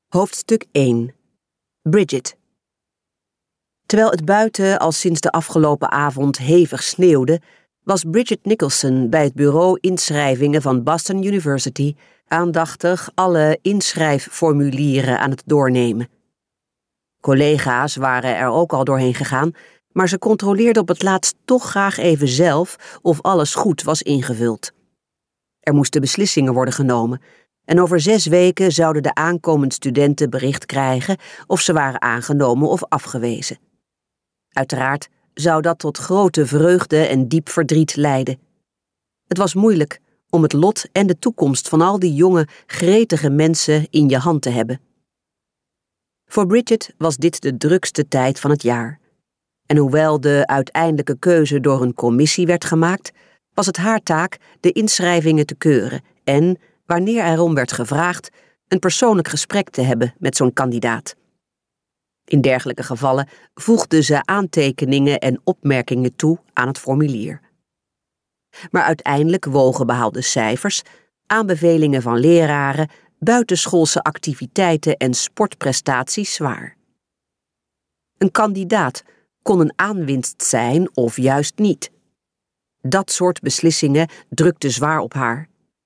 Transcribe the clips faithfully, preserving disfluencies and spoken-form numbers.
Hoofdstuk één. Bridget. Terwijl het buiten al sinds de afgelopen avond hevig sneeuwde, was Bridget Nicholson bij het bureau inschrijvingen van Boston University aandachtig alle inschrijfformulieren aan het doornemen. Collega's waren er ook al doorheen gegaan, maar ze controleerde op het laatst toch graag even zelf of alles goed was ingevuld. Er moesten beslissingen worden genomen en over zes weken zouden de aankomend studenten bericht krijgen of ze waren aangenomen of afgewezen. Uiteraard zou dat tot grote vreugde en diep verdriet leiden. Het was moeilijk om het lot en de toekomst van al die jonge, gretige mensen in je hand te hebben. Voor Bridget was dit de drukste tijd van het jaar. En hoewel de uiteindelijke keuze door een commissie werd gemaakt, was het haar taak de inschrijvingen te keuren en, wanneer erom werd gevraagd, een persoonlijk gesprek te hebben met zo'n kandidaat. In dergelijke gevallen voegde ze aantekeningen en opmerkingen toe aan het formulier. Maar uiteindelijk wogen behaalde cijfers, aanbevelingen van leraren, buitenschoolse activiteiten en sportprestaties zwaar. Een kandidaat kon een aanwinst zijn of juist niet. Dat soort beslissingen drukte zwaar op haar.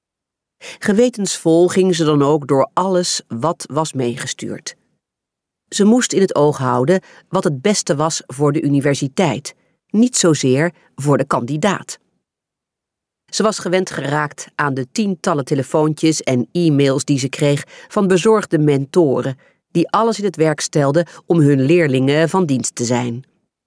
Gewetensvol ging ze dan ook door alles wat was meegestuurd. Ze moest in het oog houden wat het beste was voor de universiteit, niet zozeer voor de kandidaat. Ze was gewend geraakt aan de tientallen telefoontjes en e-mails die ze kreeg van bezorgde mentoren, die alles in het werk stelden om hun leerlingen van dienst te zijn.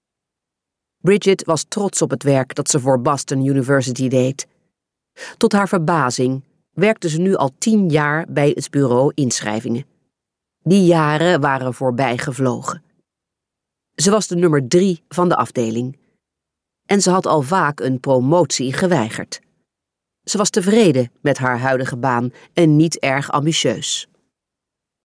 Bridget was trots op het werk dat ze voor Boston University deed. Tot haar verbazing werkte ze nu al tien jaar bij het bureau inschrijvingen. Die jaren waren voorbij gevlogen. Ze was de nummer drie van de afdeling. En ze had al vaak een promotie geweigerd. Ze was tevreden met haar huidige baan en niet erg ambitieus.